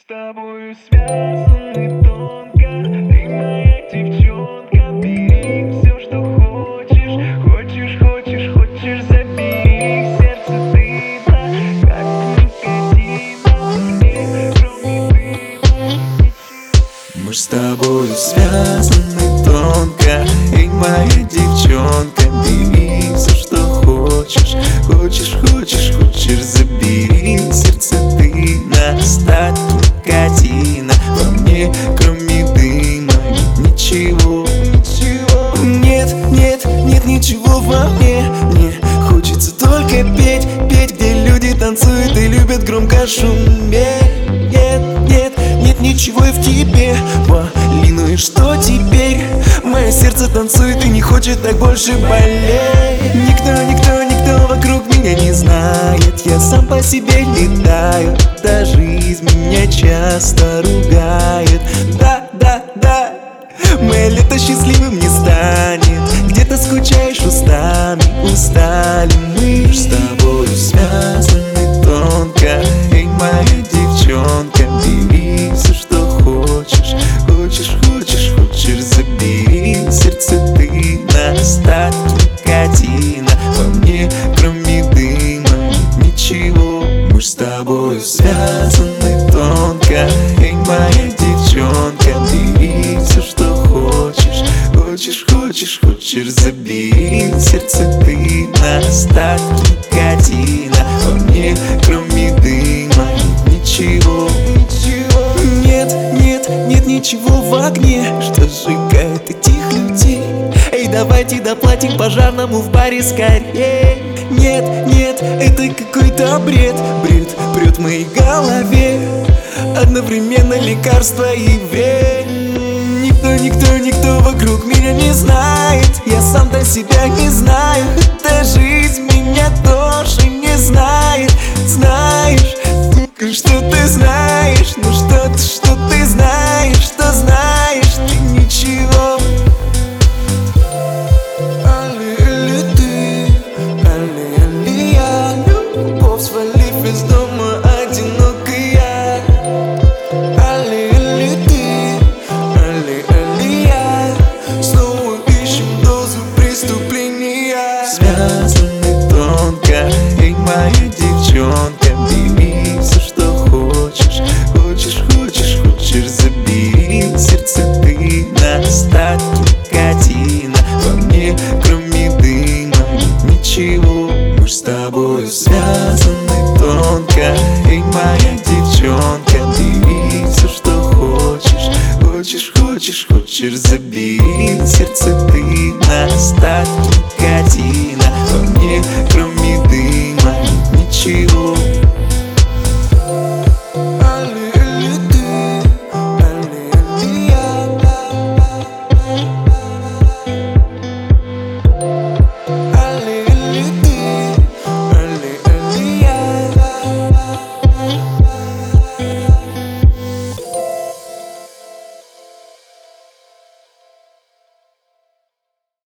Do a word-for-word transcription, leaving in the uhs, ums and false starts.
тобою связаны тонко, ты моя девчонка. Бери все, что хочешь, хочешь, хочешь, хочешь, забери. В сердце ты, да, как никотина. Мне, кроме дыма, Мы с тобою связаны тонко, эй, моя девчонка. Бери все, что хочешь, хочешь, хочешь, хочешь, забери. В сердце ты на остатки никотина. Во мне, кроме дыма, ничего, ничего. Нет, нет, нет ничего во мне. Мне хочется только петь, петь, где люди танцуют и любят громко шуметь. Нет, нет, нет ничего и в тебе, Вали, ну и что теперь? Мое сердце танцует и не хочет так больше болеть. Никто, никто, никто вокруг меня не знает. Я сам по себе летаю, да жизнь меня часто ругает. Да, да, да, мое лето счастливым не станет. Где-то скучаешь устами, устали мы. С тобою связаны тонко, эй, моя девчонка. Бери все, что хочешь, хочешь, хочешь, хочешь, забери. В сердце ты на остатки никотина. Во мне, кроме дыма, ничего. Мы с тобою связаны тонко, эй, моя девчонка. Бери все, что хочешь, хочешь, хочешь, хочешь, забери. В сердце ты на остатки никотина. Во мне, кроме дыма, ничего, ничего. Нет, нет, нет ничего в огне, что сжигает этих людей. Эй, давайте доплатим пожарному в баре скорее. Нет, нет, это какой-то бред, бред прет в моей голове. Одновременно лекарство и вред. Никто, никто, никто вокруг меня не знает. Я сам-то себя не знаю. Эта жизнь меня тоже не знает. Знаешь, только что ты знаешь. Ну что-то, что ты знаешь, что знаешь ты ничего. Али, али ты, али, али я. Любовь, свалив из дома, одинокая. Али, али ты, али, али я. Снова ищем дозу преступления. Связаны тонко, эй, моя девчонка. Бери все, что хочешь, хочешь, хочешь, хочешь, забери. В сердце ты на остатки никотина. Во мне, кроме дыма, ничего. Мы с тобою связаны тонко, эй, моя девчонка. Бери все, что хочешь, хочешь, хочешь, хочешь, забери. В сердце ты на остатки никотина. Во мне, кроме